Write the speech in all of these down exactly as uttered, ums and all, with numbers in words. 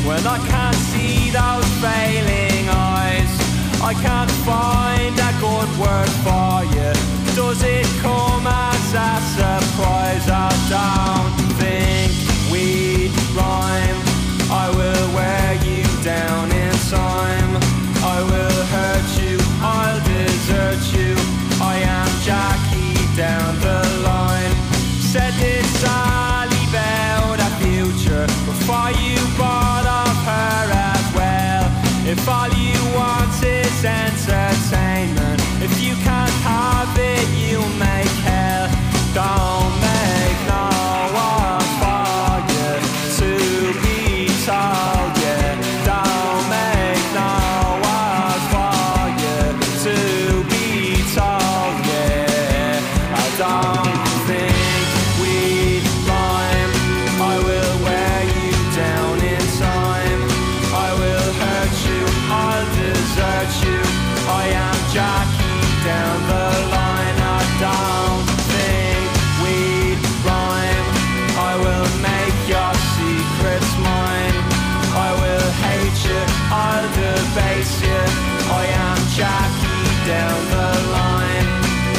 when I can't see those failing eyes. I can't find a good word for you. Does it come as a surprise? I don't think we'd rhyme. I will wear you down in time. I will hurt you, I'll desert you. I am Jackie down the line. Said this Sally about a future before you bought off her as well. If all you want is entertainment, if you can't have it, you make hell. Don't make no one for you to be told, yeah. Don't make no one for you to be told, yeah. I don't think we'd rhyme. I will wear you down in time. I will hurt you, I'll desert you. I am Jackie down the line. I don't think we'd rhyme. I will make your secrets mine. I will hate you, I'll debase you. I am Jackie down the line.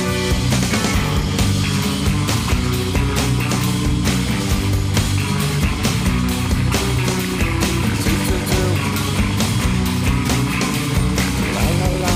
Do, do, do. La, la, la.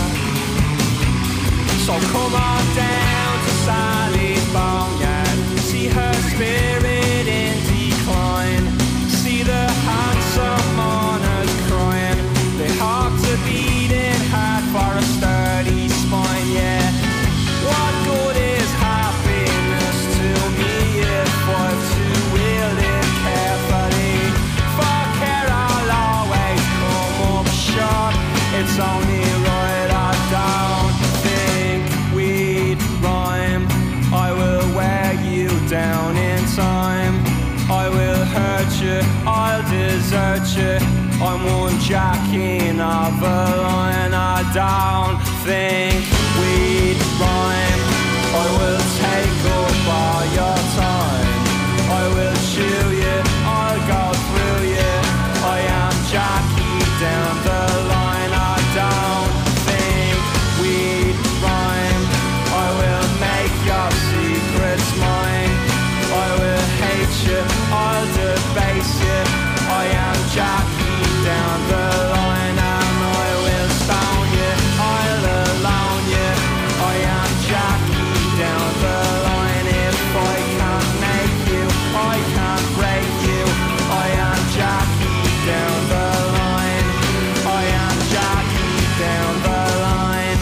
So come on down to Sally's boneyard. See her spirit in decline. See the handsome mourners crying. They heart to beating hard for a sturdy spine, yeah. What good is happiness to me if I've to wield it carefully? For care I'll always come up short. It's only right I don't think we'd rhyme. I will wear you down in time. I will hurt you, I'll desert you. I'm one jacking of a line. I don't think we'd rhyme. I will take up all your time. I will chew you, I'll go through you. I am Jackie down the line. I don't think we'd rhyme. I will make your secrets mine. I will hate you, I'll debase you. I am Jackie down the line. And I will stone you, I'll alone you. I am Jackie down the line. If I can't make you, I can't break you. I am Jackie down the line. I am Jackie down the line.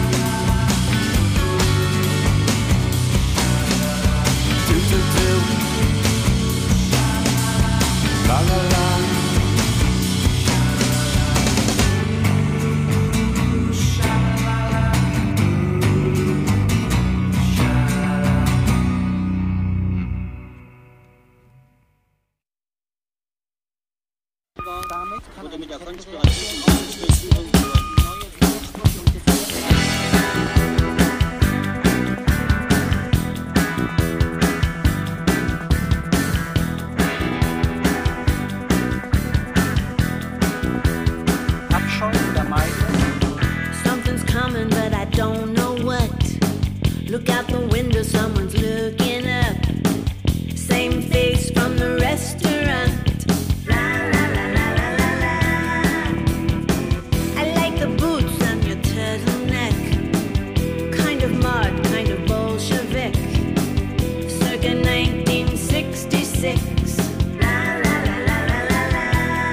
Do, do, do. La, la, la. Oder mit der Konspiration neue Abscheu der Meinung. Something's coming, but I don't know what. Look out the window, someone's looking up. Same face from the restaurant. La la la la la la la. I like the boots on your turtleneck. Kind of mod, kind of Bolshevik. Circa nineteen sixty-six. La la la la la la la.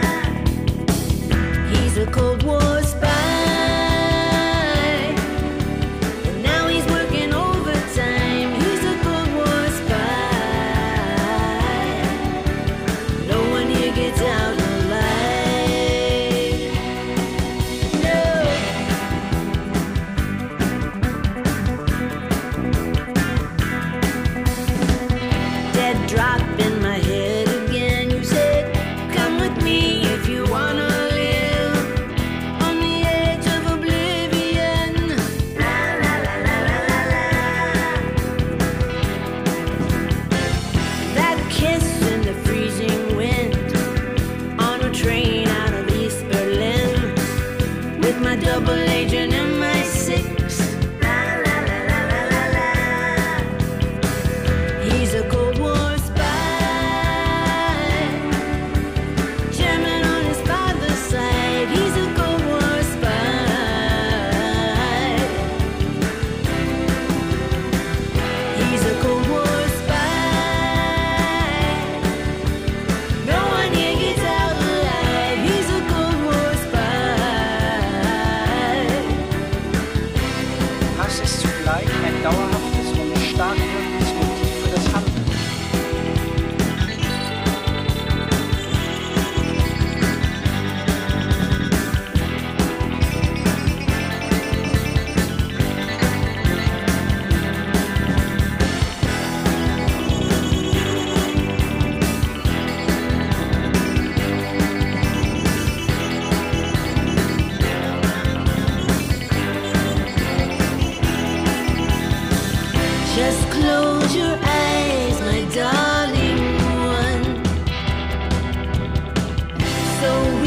He's a Cold War spy. And now he's working overtime.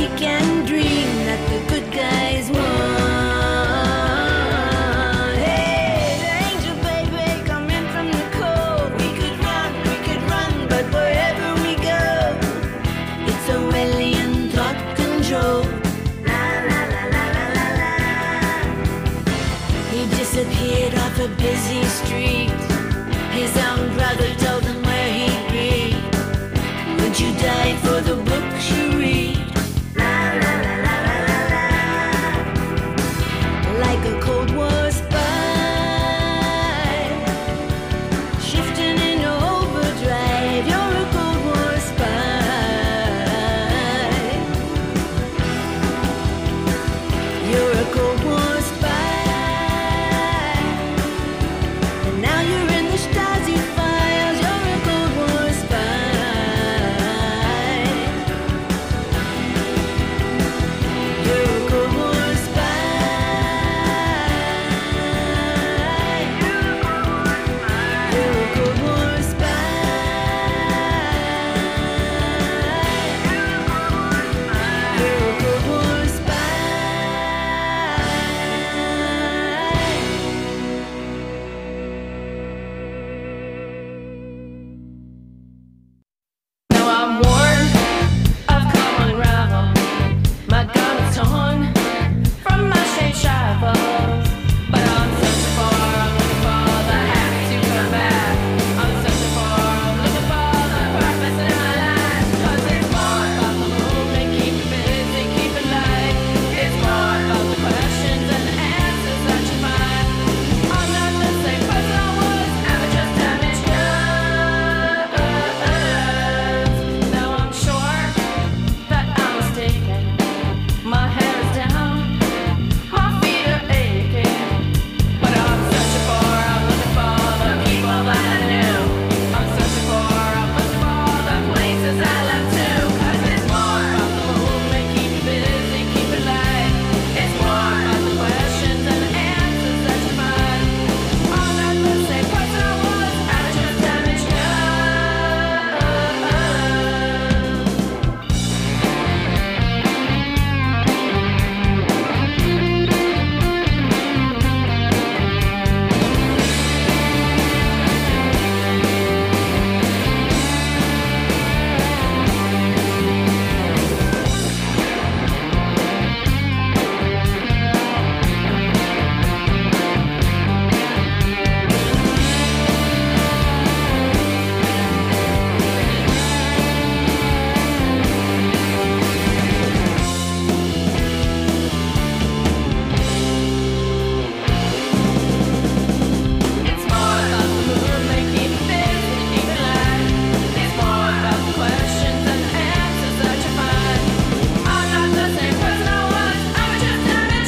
can dream that the good guys won. Hey, angel baby, come in from the cold. We could run, we could run, but wherever we go, it's Orwellian thought control. La la la la la la la. He disappeared off a busy street. His own brother told him where he'd be. Would you die for the books you read? La la la la la la la. Like a Cold War spy, shifting in overdrive. You're a Cold War spy. You're a Cold War spy. And now you're in the Stasi files. You're a Cold War spy. You're a Cold War spy. You're a Cold War spy. You're a Cold War spy. Now I'm worn, I've come unraveled. My gun is torn from my strange travels. But I'm searching for, I'm looking for the happy to come back. I'm searching for, I'm looking for the purpose in my life. 'Cause it's more about the movement, keep it busy, keep it light. It's more about the questions and the answers that you find. I'm not the same person I was, ever just damaged goods. Now I'm sure that I'm mistaken. My hair is down, my feet are aching. But I'm searching for, I'm looking for the people that I knew. I'm searching for, I'm looking for the places I left too. 'Cause it's more about the movement, keep it busy, keep it light. It's more about the questions and the answers that you find. I'm not the same person I was, I was just damaged goods. It's more about the movement, keep it busy, keep it light. It's more about the questions and the answers that you find. I'm not the same person I was, I was just damaged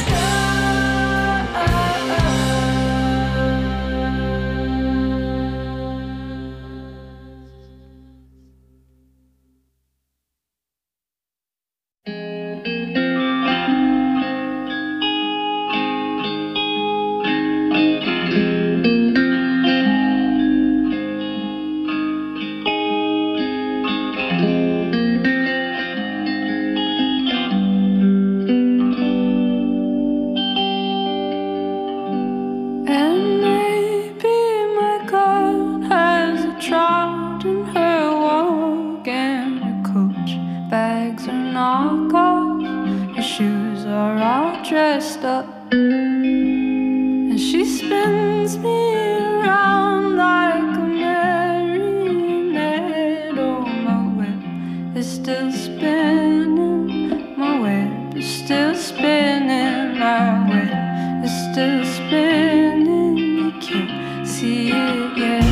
And maybe my God has a child in her walk, and her coach bags are knockoff, her shoes are all dressed up, and she spins me around like a marionette. Oh, my whip is still spinning, my whip is still spinning, my whip is still spinning. You can't see it yet.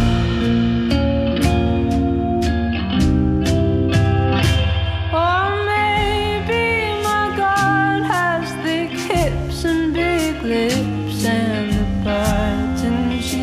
Or maybe my God has thick hips and big lips and the buttons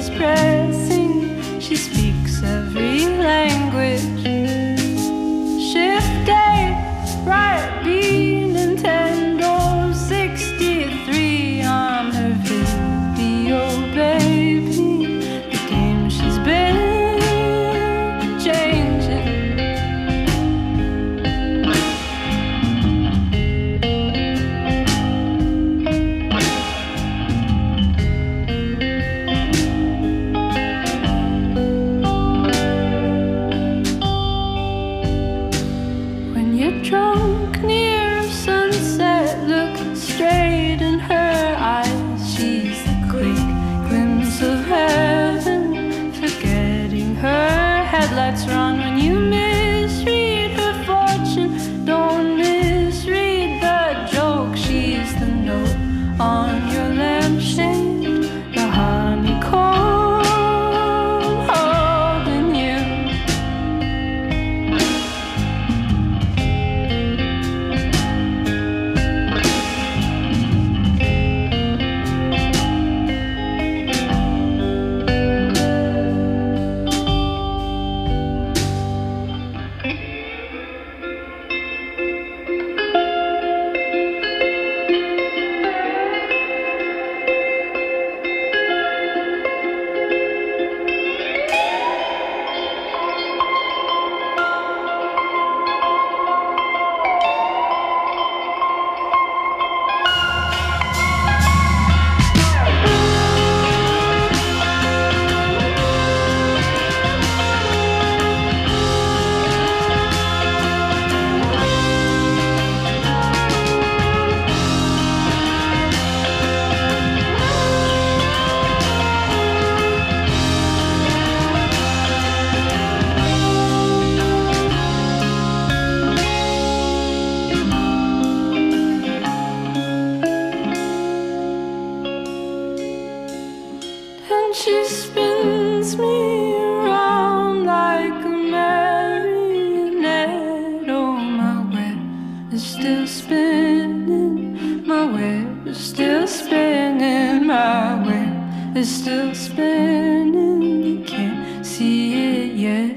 is still spinning, my wheel is still spinning, my wheel is still spinning, you can't see it yet.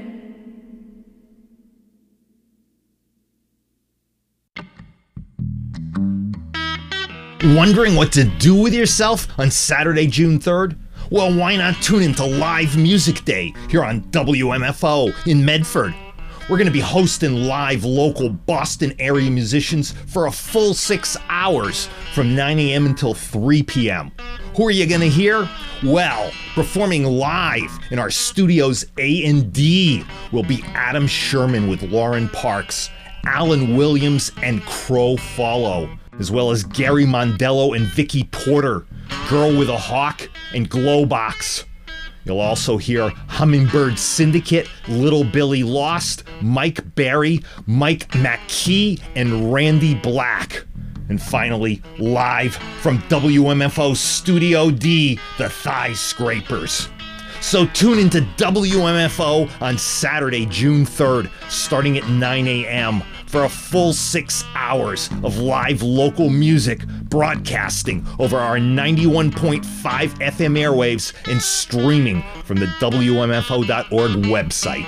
Wondering what to do with yourself on Saturday, June third? Well, why not tune into Live Music Day here on W M F O in Medford? We're going to be hosting live local Boston area musicians for a full six hours from nine a.m. until three p.m. Who are you going to hear? Well, performing live in our studio's A and D will be Adam Sherman with Lauren Parks, Alan Williams, and Crow Follow, as well as Gary Mondello and Vicky Porter, Girl with a Hawk, and Glowbox. You'll also hear Hummingbird Syndicate, Little Billy Lost, Mike Berry, Mike McKee, and Randy Black. And finally, live from W M F O Studio D, the Thigh Scrapers. So tune into W M F O on Saturday, June third, starting at nine a.m. for a full six hours of live local music broadcasting over our ninety-one point five F M airwaves and streaming from the W M F O dot org website.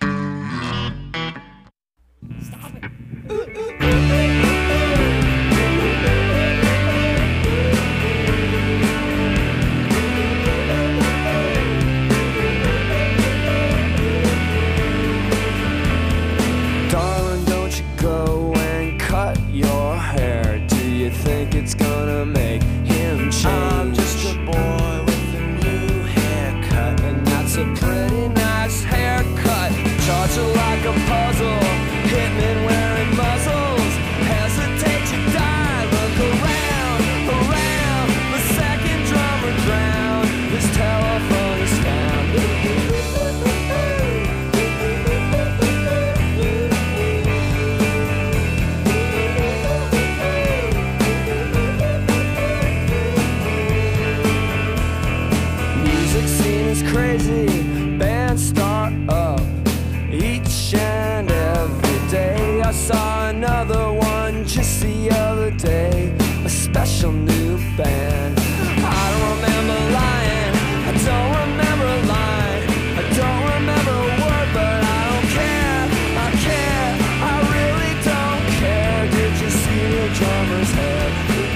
It's gonna make him change. I'm just a boy with a new haircut, and that's a pretty nice haircut. Charge it like a puzzle, hitmen wearing muzzles. Hesitate to die, look around, around. The second drummer drowned, this telephone is found. Crazy bands start up each and every day. I saw another one just the other day, a special new band. I don't remember lying, I don't remember a line, I don't remember a word, but I don't care, I care, I really don't care. Did you see the drummer's head?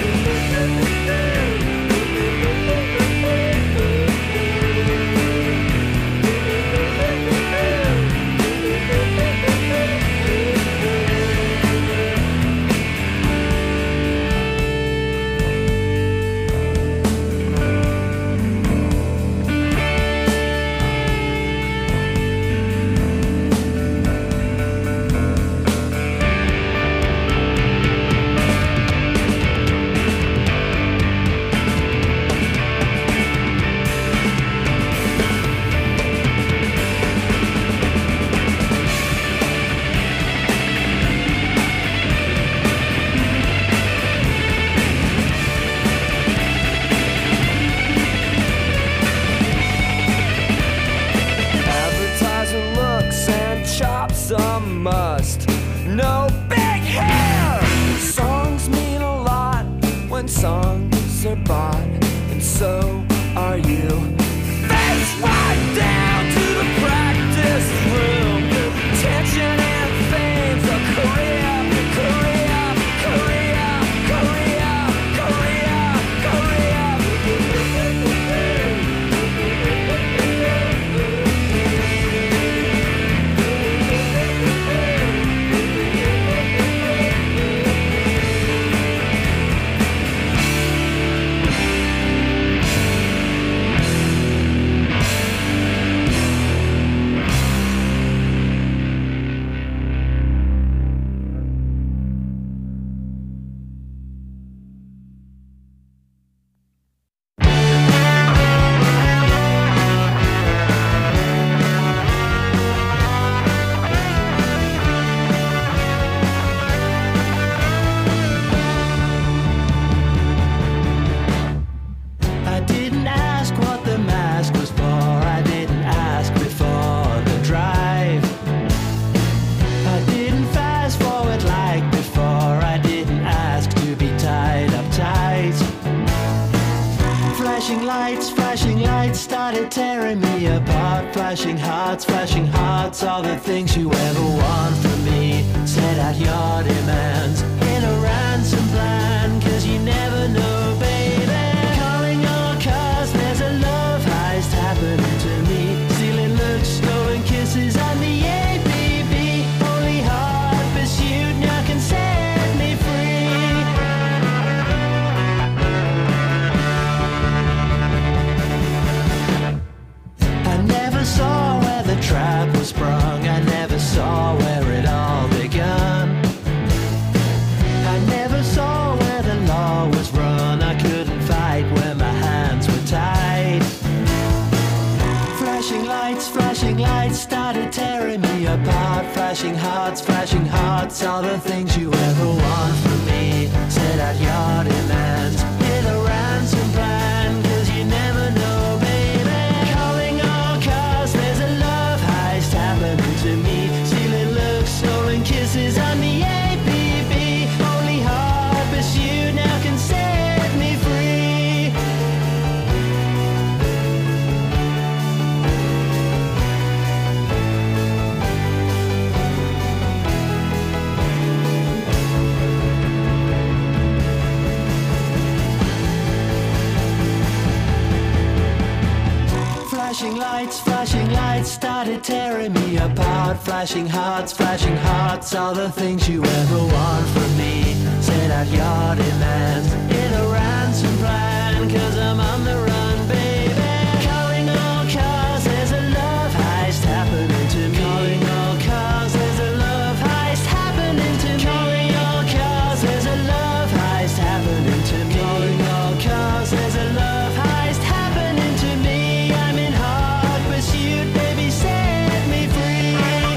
Must no big hair. Songs mean a lot when songs are bought, and so are you. Face right down to the practice room. Tension and fame's a career, career, career, career, career, career. flashing hearts, flashing hearts, all the things you ever want from me. Set out your demands in a ransom plan, cause you never know, baby. Calling all cars, there's a love heist happening to me. Stealing looks, stolen kisses, and the A B B. Only hard pursuit now can set me free. I never saw where the trap was sprung. I never saw where it all begun. I never saw where the law was run. I couldn't fight when my hands were tied. Flashing lights, flashing lights started tearing me apart. Flashing hearts, flashing hearts, all the things you ever want from me. Set out your demands in a ransom plan, cause you never know, baby. Calling all cars, there's a love heist happening to me. Stealing looks, stolen kisses, and the A B B. Only hard pursuit now can set me free. Flashing lights, flashing lights started tearing me apart. Flashing hearts, flashing hearts, all the things you ever want from me. Set out your demands in a ransom plan, cause I'm on the run, baby. Calling all cars, there's a love heist happening to me. Calling all cars, there's a love heist happening to me. Calling all cars, there's a love heist happening to me. Calling all cars, there's a love heist happening to me. I'm in hard pursuit, baby, set me free.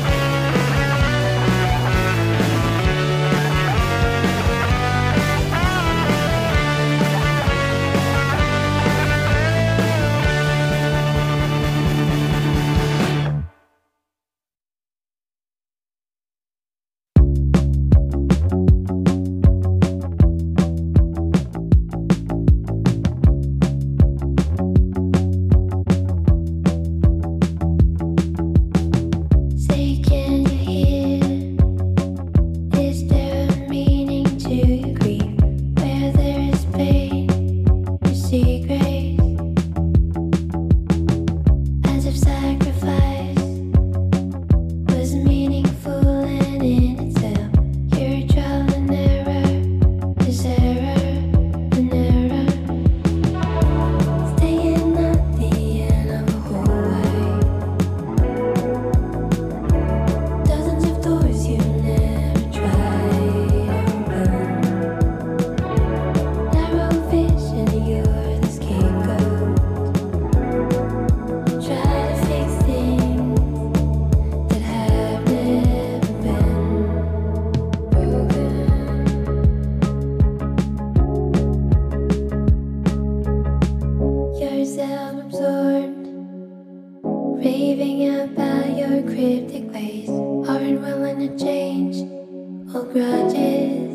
Say, can you hear? Is there a meaning to your grief? Where there is pain, you see grace. As if sacrifice was meaningful and in itself. Your trial and error is error and error. Staying at the end of a hallway. Dozens of doors you never tried open. Narrow vision, you're the scapegoat. Try to fix things that have never been broken. You're self-absorbed, raving about your cryptic ways. Aren't willing to change old grudges.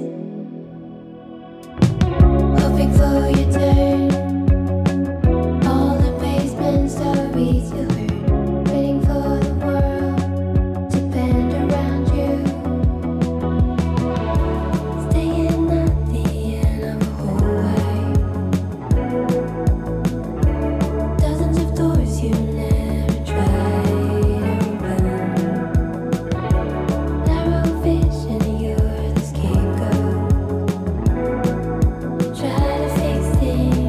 Hoping for your turn. All the basement stories you heard. Waiting for the world to bend around you. Staying at the end of a hallway. Dozens of doors you never tried open. Narrow vision, you're the scapegoat. Try to fix things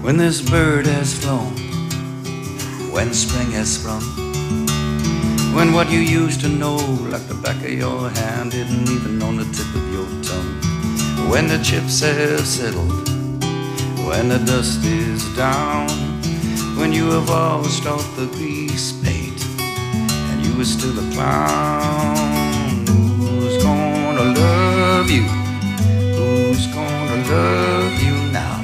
when this bird has flown, when spring has sprung, when what you used to know like the back of your hand isn't even on the tip of your tongue, when the chips have settled, when the dust is down, when you have washed off the grease paint and you are still a clown. Who's gonna love you? Who's gonna love you now?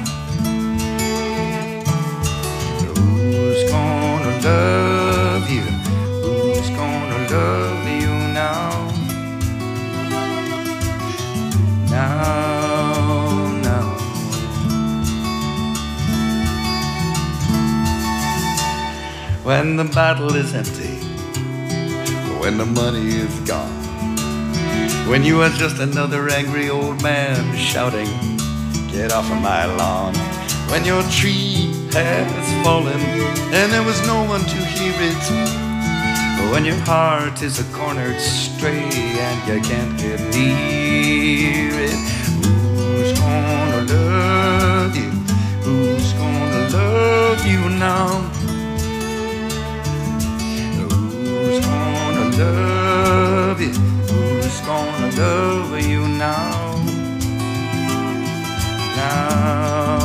Who's gonna love you? Who's gonna love you now? Now, now. When the bottle is empty, when the money is gone, when you are just another angry old man shouting, get off of my lawn, when your tree has fallen and there was no one to hear it, when your heart is a cornered stray and you can't get near it. Who's gonna love you? Who's gonna love you now? Who's gonna love you? Who's gonna love you now? Now.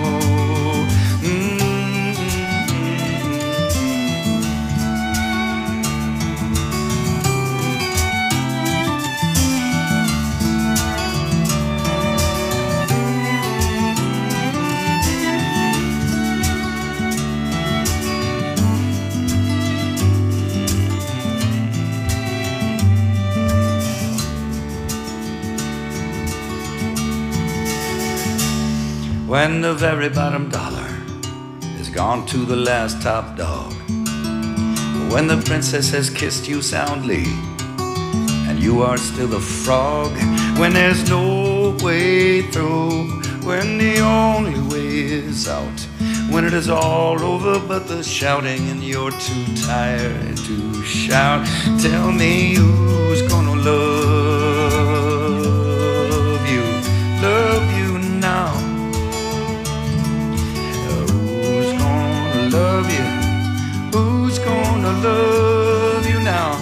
When the very bottom dollar is gone to the last top dog, when the princess has kissed you soundly and you are still a frog, when there's no way through, when the only way is out, when it is all over but the shouting and you're too tired to shout, tell me who's gonna love you, love you now? Love you, who's gonna love you now?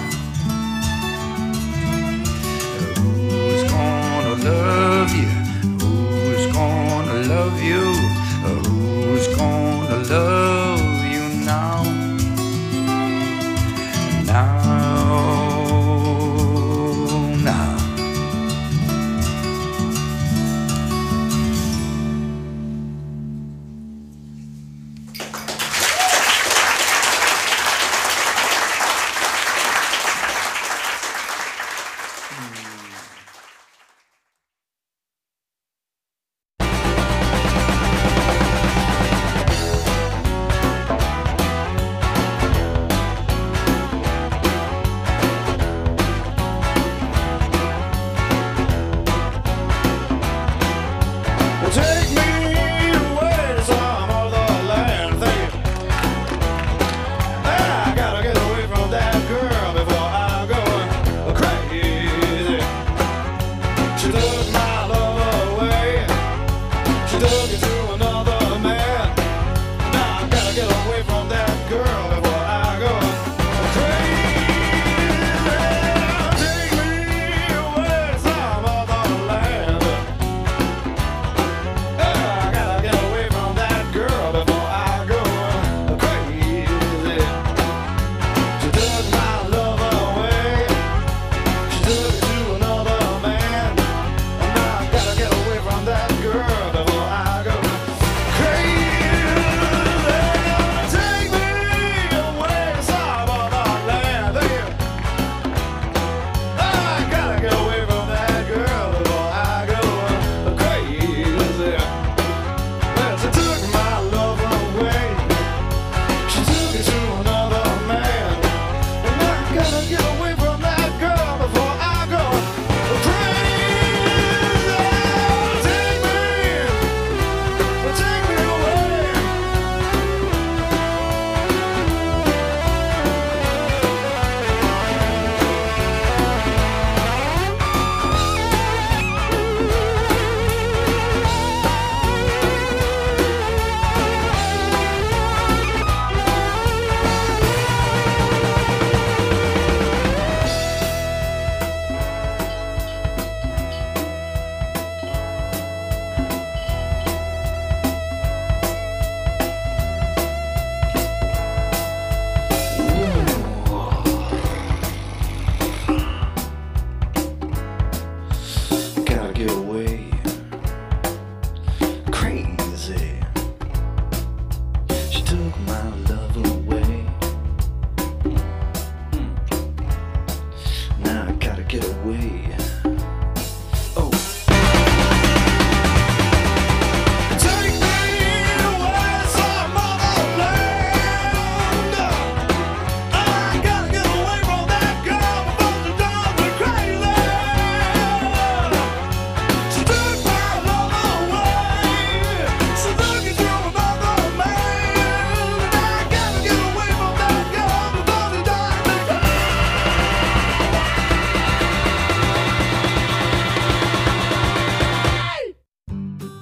Who's gonna love you? Who's gonna love you? Who's gonna love you now? Now, now.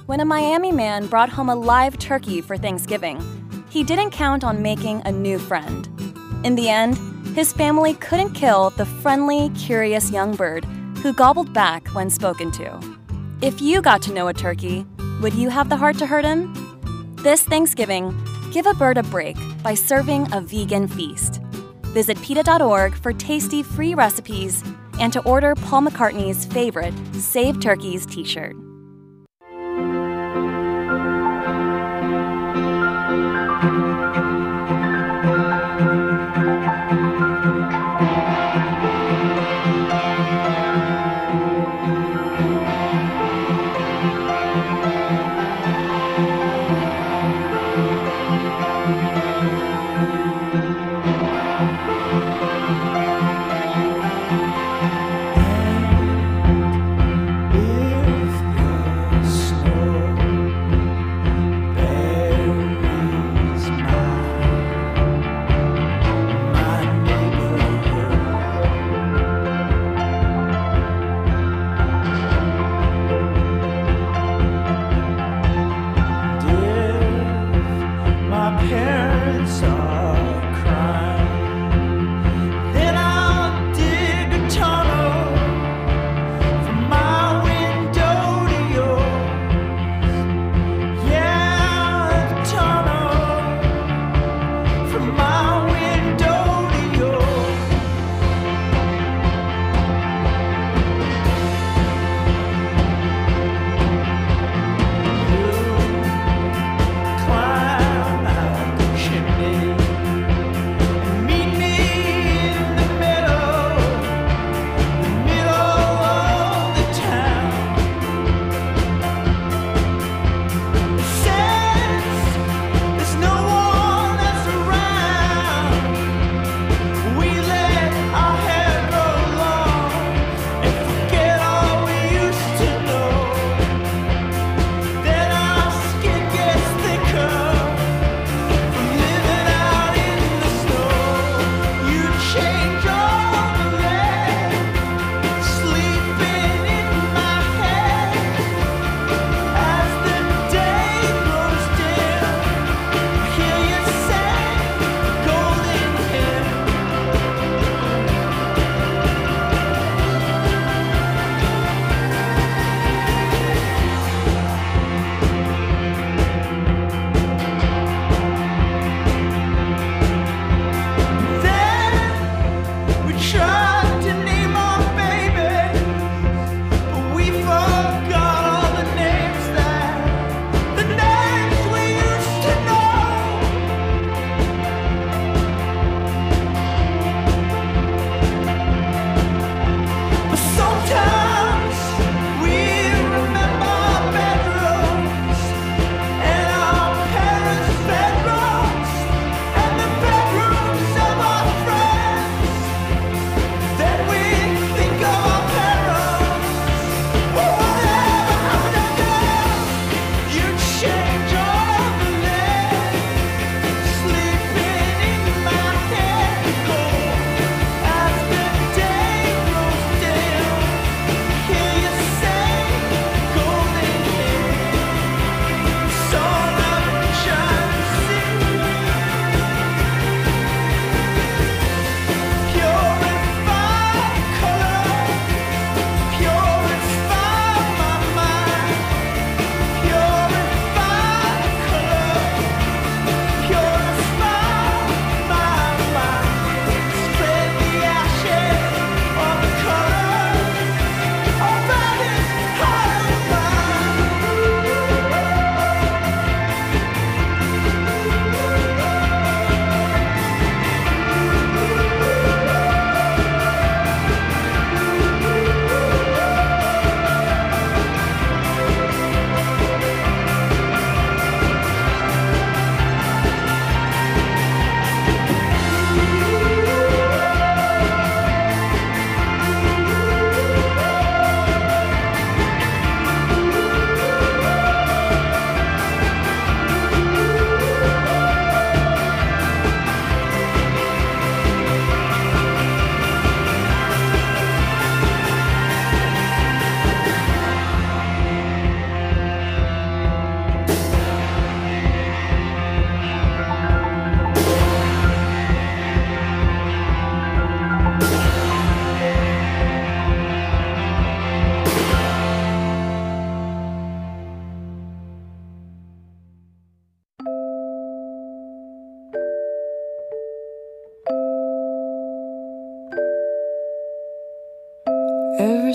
when a Miami man brought home a live turkey for Thanksgiving, he didn't count on making a new friend. In the end, his family couldn't kill the friendly, curious young bird who gobbled back when spoken to. If you got to know a turkey, would you have the heart to hurt him? This Thanksgiving, give a bird a break by serving a vegan feast. Visit PETA dot org for tasty free recipes and to order Paul McCartney's favorite Save Turkeys t-shirt. If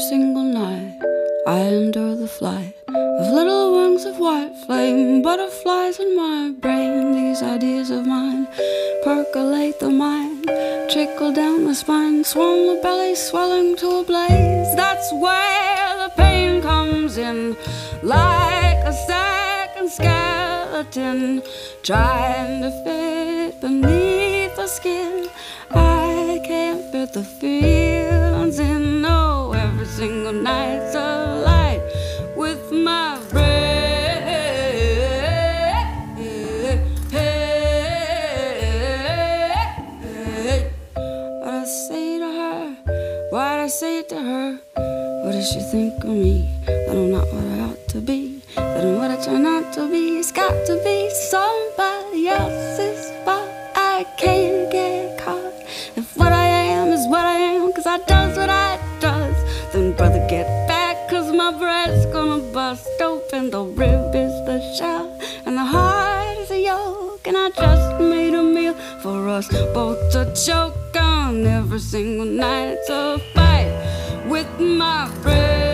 single night I endure the flight of little wings of white flame, butterflies in my brain. These ideas of mine percolate the mind, trickle down the spine, swell the belly, swelling to a blaze. That's where the pain comes in, like a second skeleton trying to fit beneath the skin. I can't fit the feelings in. No, every single night's a light with my brain. What I say to her, what I say to her, what does she think of me? That I'm not what I ought to be, that I'm what I try not to be. It's got to be somebody else's fault. I can't get caught. If what I am is what I am, cause I does what I does, then brother get back, cause my breast's gonna bust open. The rib is the shell and the heart is a yolk, and I just made a meal for us both to choke on. Every single night it's a fight with my breath.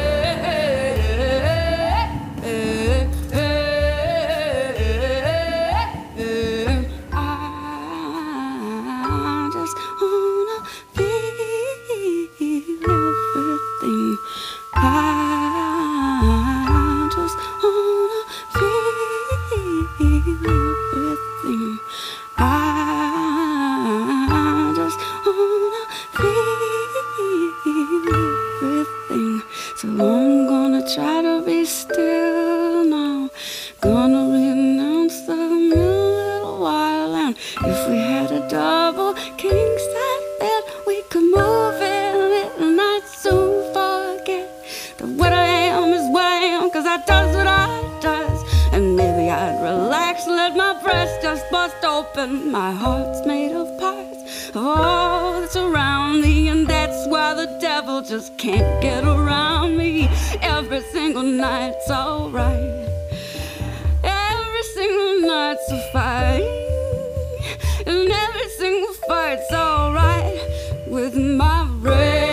Try to be still now. Gonna renounce the middle little while. And if we had a double king size bed, we could move in it, and I'd soon forget that what I am is what I am, cause I does what I does. And maybe I'd relax, let my breast just bust open. My heart's made of parts of all that's around me, and that's why the devil just can't get around me. Every single night's alright, every single night's a fight, and every single fight's alright with my brain.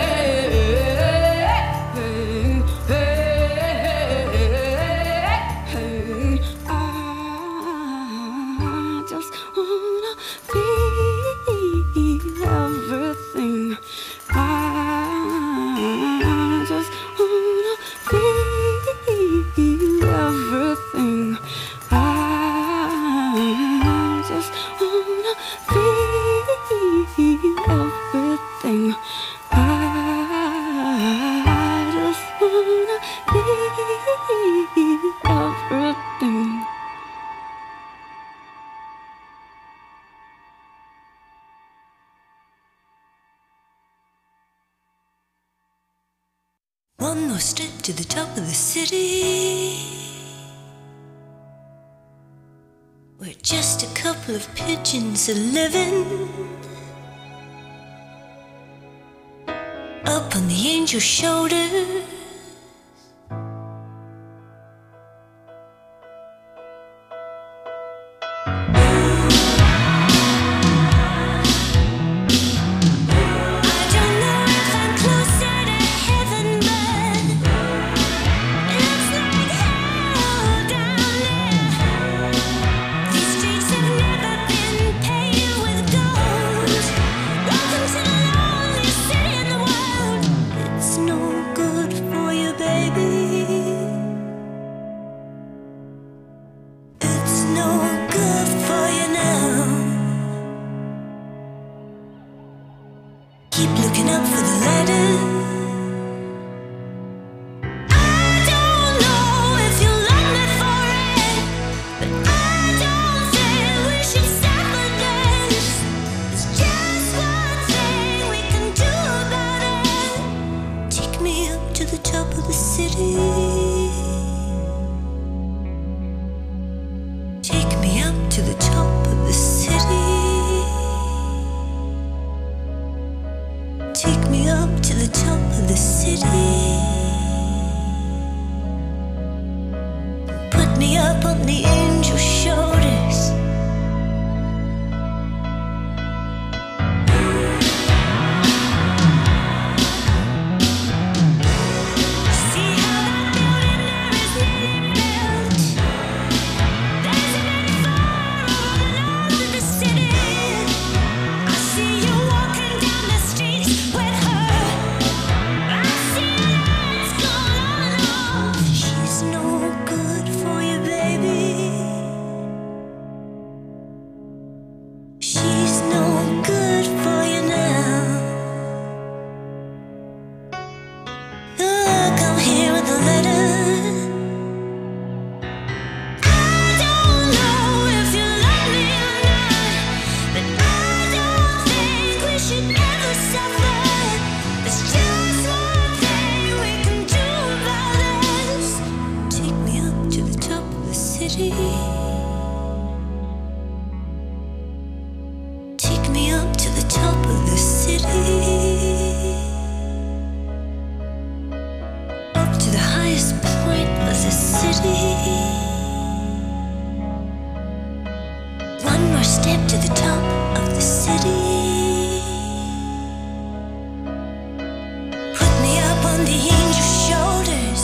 I just wanna feel everything. I just wanna feel everything. I just wanna feel everything. I just wanna feel everything. One more step to the top of the city, where just a couple of pigeons are living. Up on the angel's shoulder, city. Take me up to the top of the city. Up to the highest point of the city. One more step to the top of the city. Put me up on the angel's shoulders.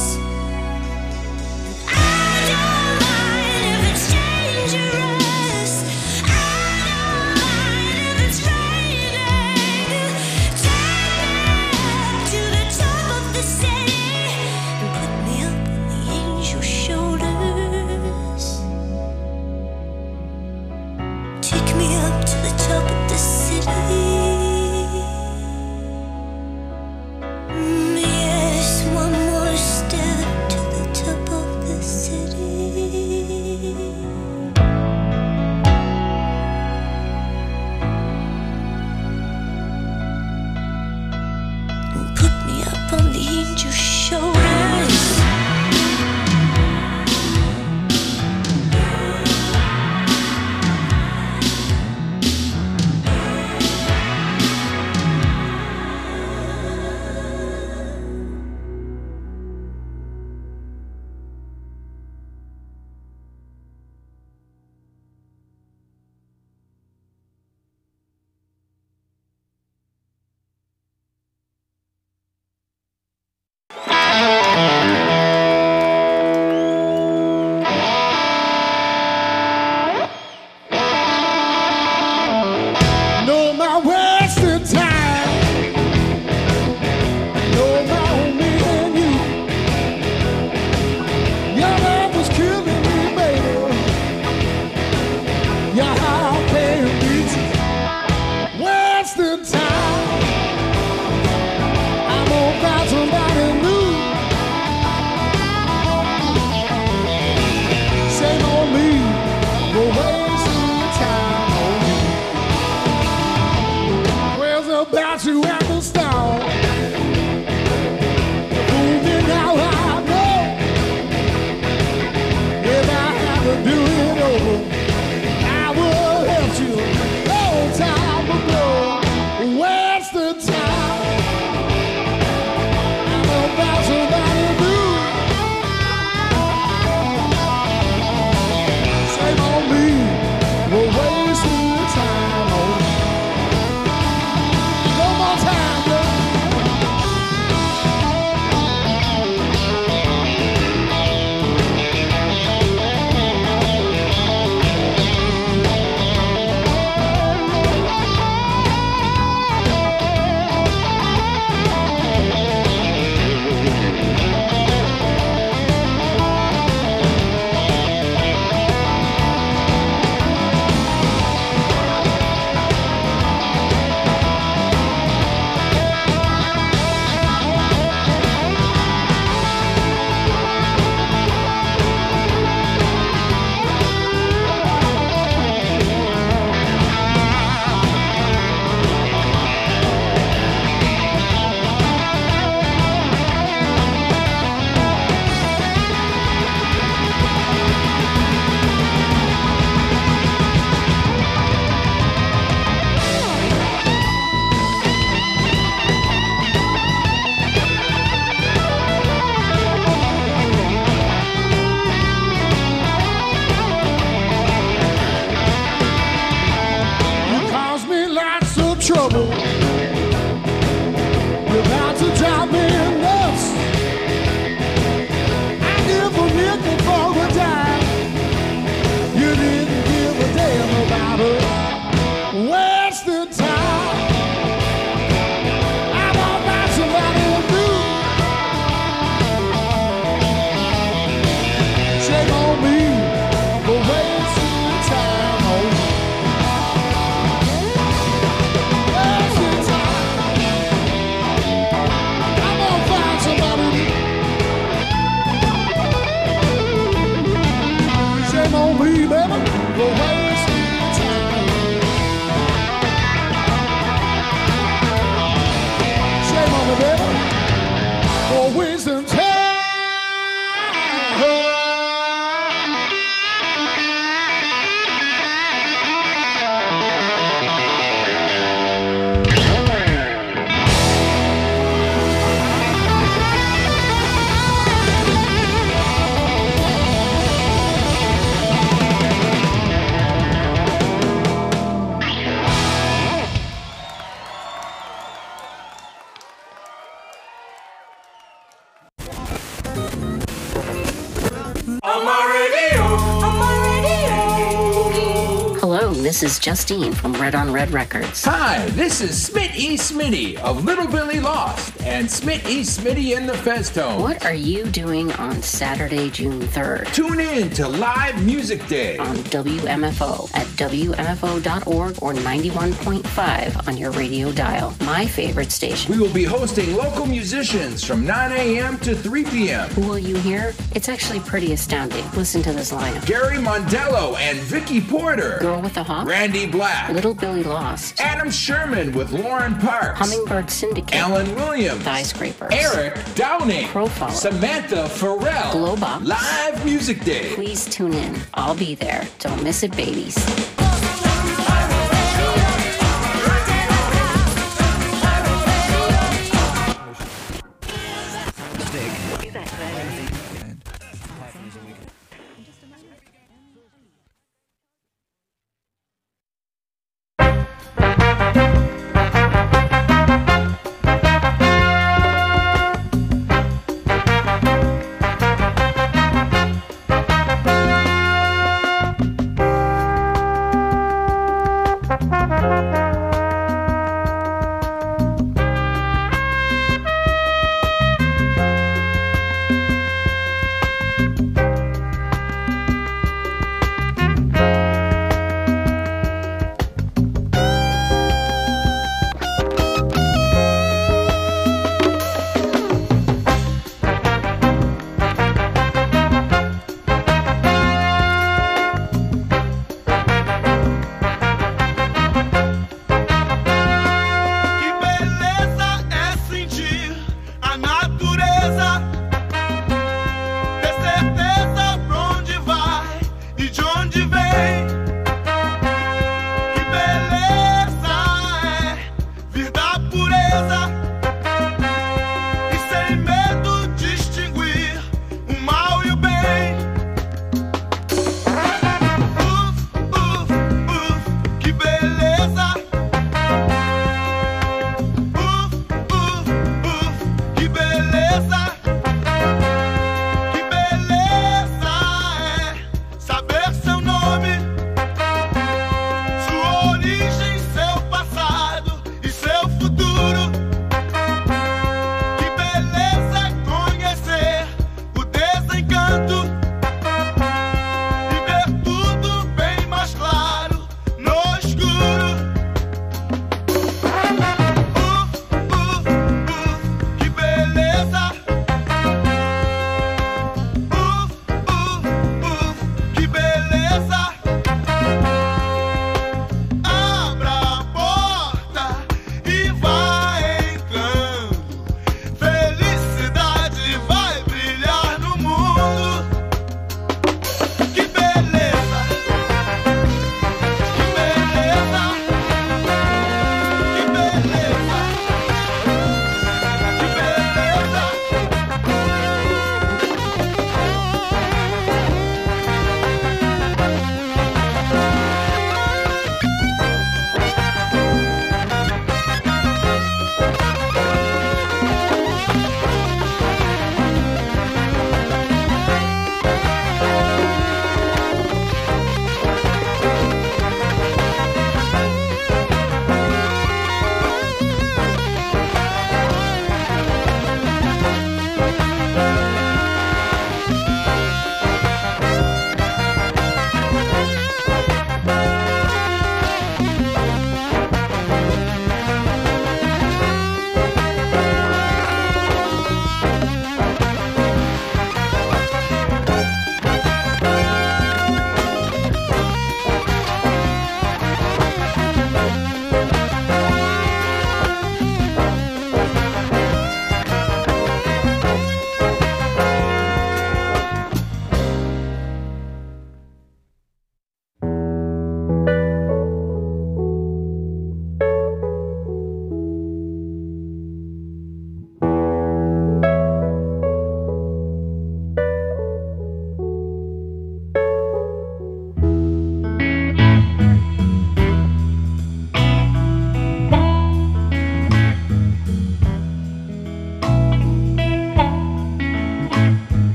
I don't mind if it's dangerous. I don't mind if it's raining. Take me up to the top of the city and put me up on the angel's shoulders. Take me up to the top of the city. Mm, yes, one more step to the top of the city. And put me up on the angel's shoulders. No more wasted time. No more me and you. Your love was killing me, baby. Your heart can't beat. Wasted time. I'm gonna find somebody new. Shame on me for wasting time on you. Was about to at the start. Fool me now, I know. If I had to do it over, I would help you long time ago. Waste the time. I'm about somebody new. Shame on me for wasting time on you. No more time, girl. You caused me lots of trouble. You're about to drive me nuts. I give a nickel for a dime. You didn't give a damn about us. Wasted time. I'm all about somebody new. Shame on me for wasting time on you. Wasting time. I'm gonna find somebody new. Shame on me, baby, for wasting time. Shame on me, baby, for wasting time. This is Justine from Red on Red Records. Hi, this is Smit E. Smitty of Little Billy Lost and Smit E. Smitty and the Feztones. What are you doing on Saturday, June third? Tune in to Live Music Day on W M F O at W M F O dot org or ninety-one point five on your radio dial. My favorite station. We will be hosting local musicians from nine a.m. to three p.m. Who will you hear? It's actually pretty astounding. Listen to this lineup. Gary Mondello and Vicky Porter. Girl with the Hawk. Randy Black. Little Billy Lost. Adam Sherman with Lauren Parks. Hummingbird Syndicate. Alan Williams. Thigh Scrapers. Eric Downing. Profile. Samantha Farrell. Glowbox. Live Music Day. Please tune in. I'll be there. Don't miss it, babies.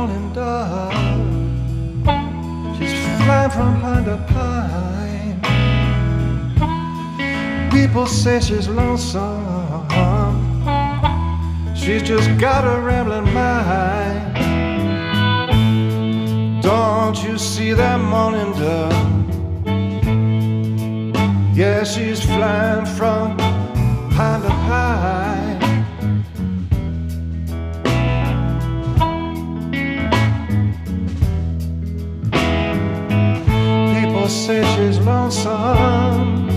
morning dove. She's flying from pine to pine. People say she's lonesome. She's just got a rambling mind. Don't you see that morning dove? Yeah, she's flying from pine to pine. People say she's lonesome.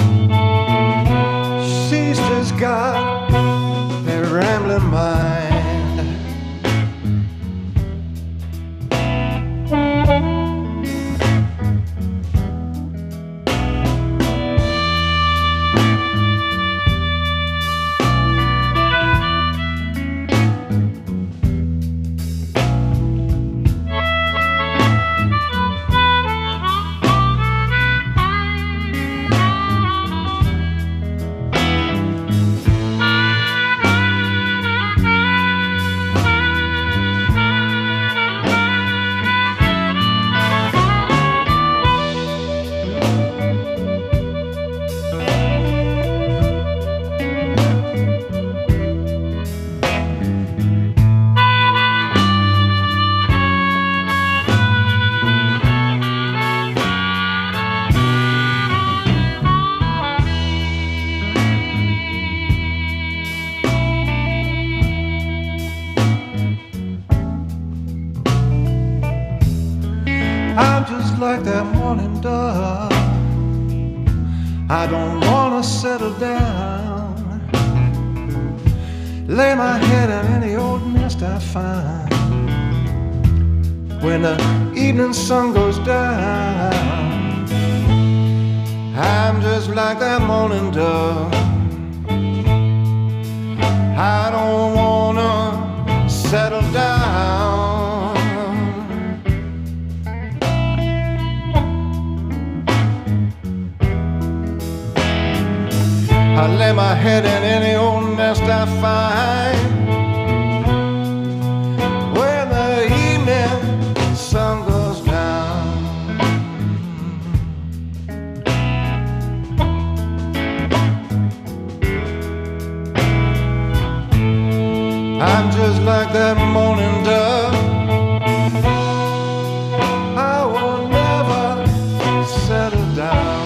She's just got a rambling mind. I'm just like that morning dove. I don't wanna settle down, lay my head in any old nest I find. When the evening sun goes down, I'm just like that morning dove. I don't wanna settle down. I lay my head in any old nest I find. When the evening sun goes down, I'm just like that morning dove. I will never settle down.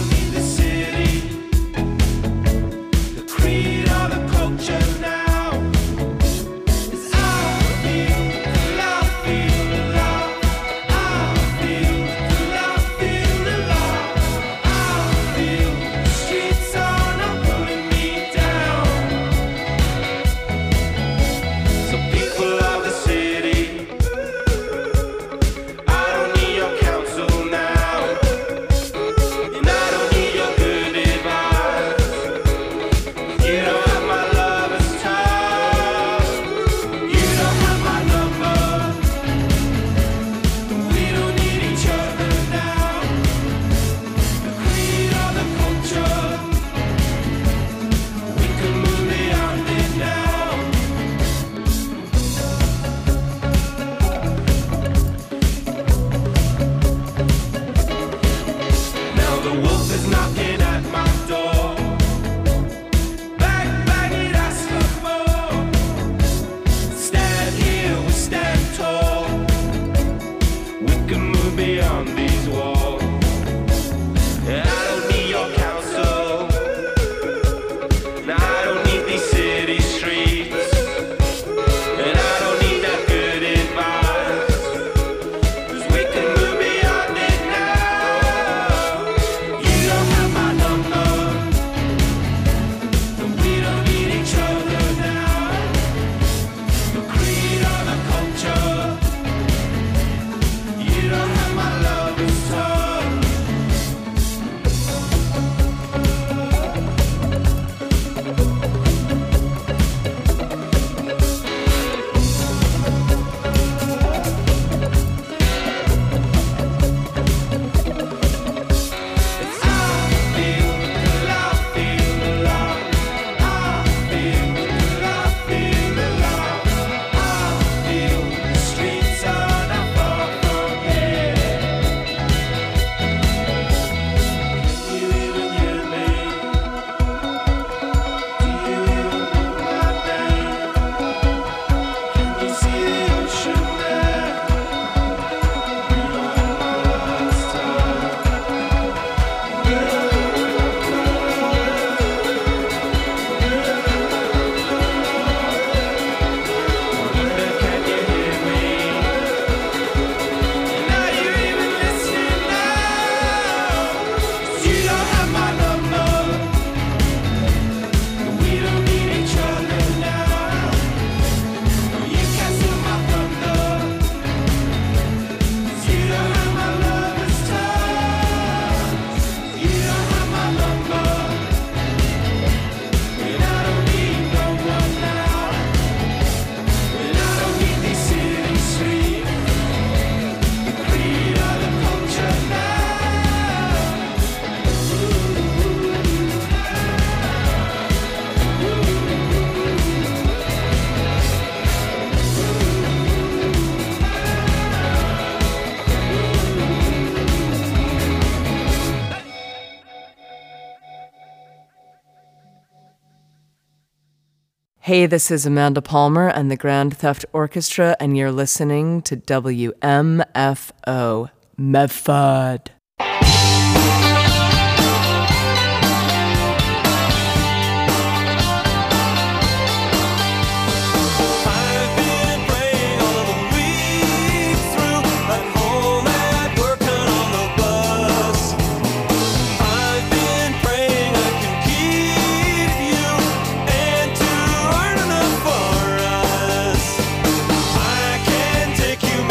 Creed or the culture now. Hey, this is Amanda Palmer and the Grand Theft Orchestra, and you're listening to W M F O Medford.